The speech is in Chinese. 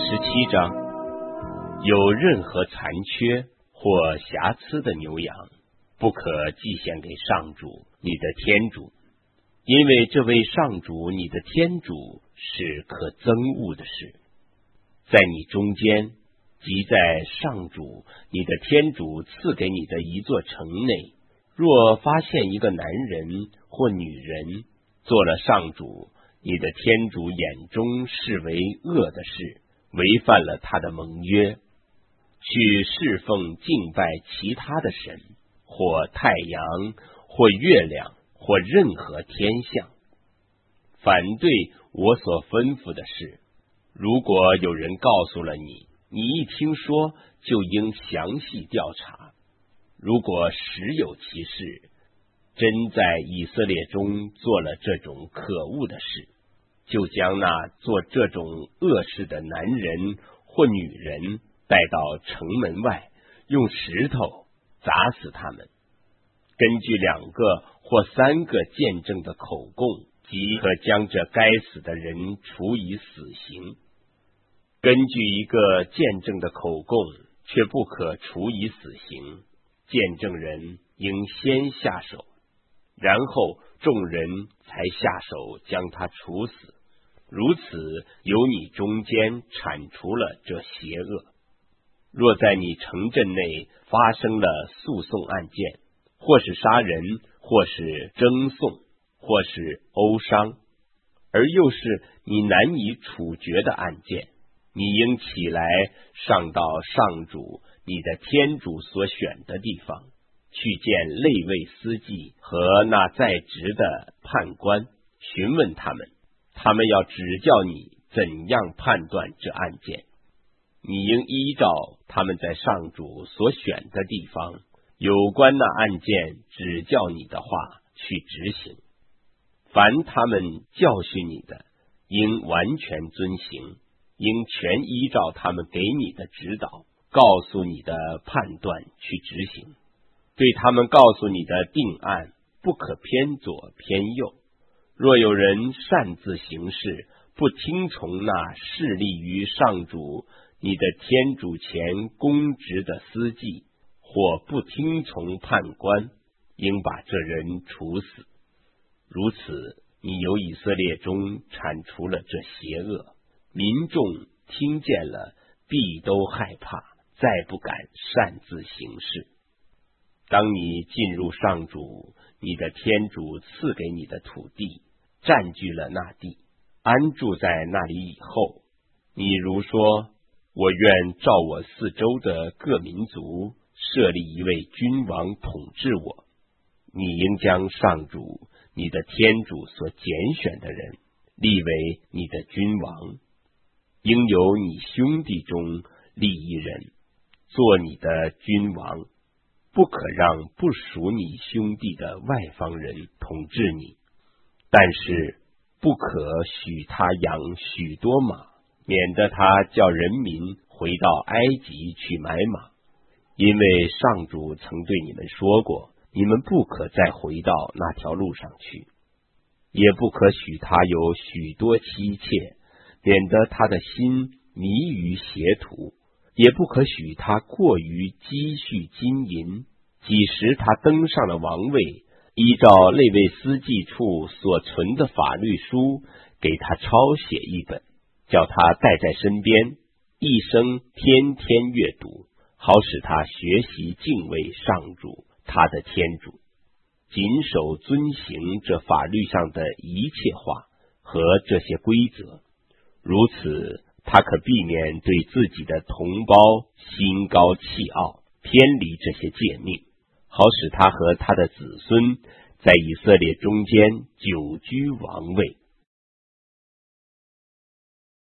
17章，有任何残缺或瑕疵的牛羊，不可祭献给上主你的天主，因为这位上主你的天主是可憎恶的事。在你中间，即在上主你的天主赐给你的一座城内，若发现一个男人或女人做了上主你的天主眼中视为恶的事，违反了他的盟约，去侍奉敬拜其他的神，或太阳，或月亮，或任何天象，反对我所吩咐的事。如果有人告诉了你，你一听说就应详细调查。如果实有其事，真在以色列中做了这种可恶的事，就将那做这种恶事的男人或女人带到城门外，用石头砸死他们。根据2个或3个见证的口供，即可将这该死的人处以死刑。根据一个见证的口供，却不可处以死刑，见证人应先下手，然后众人才下手将他处死。如此，由你中间铲除了这邪恶。若在你城镇内发生了诉讼案件，或是杀人，或是争讼，或是殴伤，而又是你难以处决的案件，你应起来上到上主你的天主所选的地方，去见类位司祭和那在职的判官，询问他们，他们要指教你怎样判断这案件。你应依照他们在上主所选的地方有关那案件指教你的话去执行。凡他们教训你的，应完全遵行，应全依照他们给你的指导，告诉你的判断去执行。对他们告诉你的定案，不可偏左偏右。若有人擅自行事，不听从那势利于上主你的天主前公职的司祭，或不听从判官，应把这人处死。如此，你由以色列中铲除了这邪恶，民众听见了，必都害怕，再不敢擅自行事。当你进入上主你的天主赐给你的土地，占据了那地，安住在那里以后，你如说，我愿照我四周的各民族设立一位君王统治我，你应将上主你的天主所拣选的人立为你的君王，应由你兄弟中立一人做你的君王，不可让不属你兄弟的外方人统治你，但是不可许他养许多马，免得他叫人民回到埃及去买马，因为上主曾对你们说过，你们不可再回到那条路上去。也不可许他有许多妻妾，免得他的心迷于邪途，也不可许他过于积蓄金银，几时他登上了王位，依照类位司祭处所存的法律书，给他抄写一本，叫他带在身边，一生天天阅读，好使他学习敬畏上主他的天主，谨守遵行这法律上的一切话和这些规则。如此，他可避免对自己的同胞心高气傲，偏离这些诫命，好使他和他的子孙在以色列中间久居王位。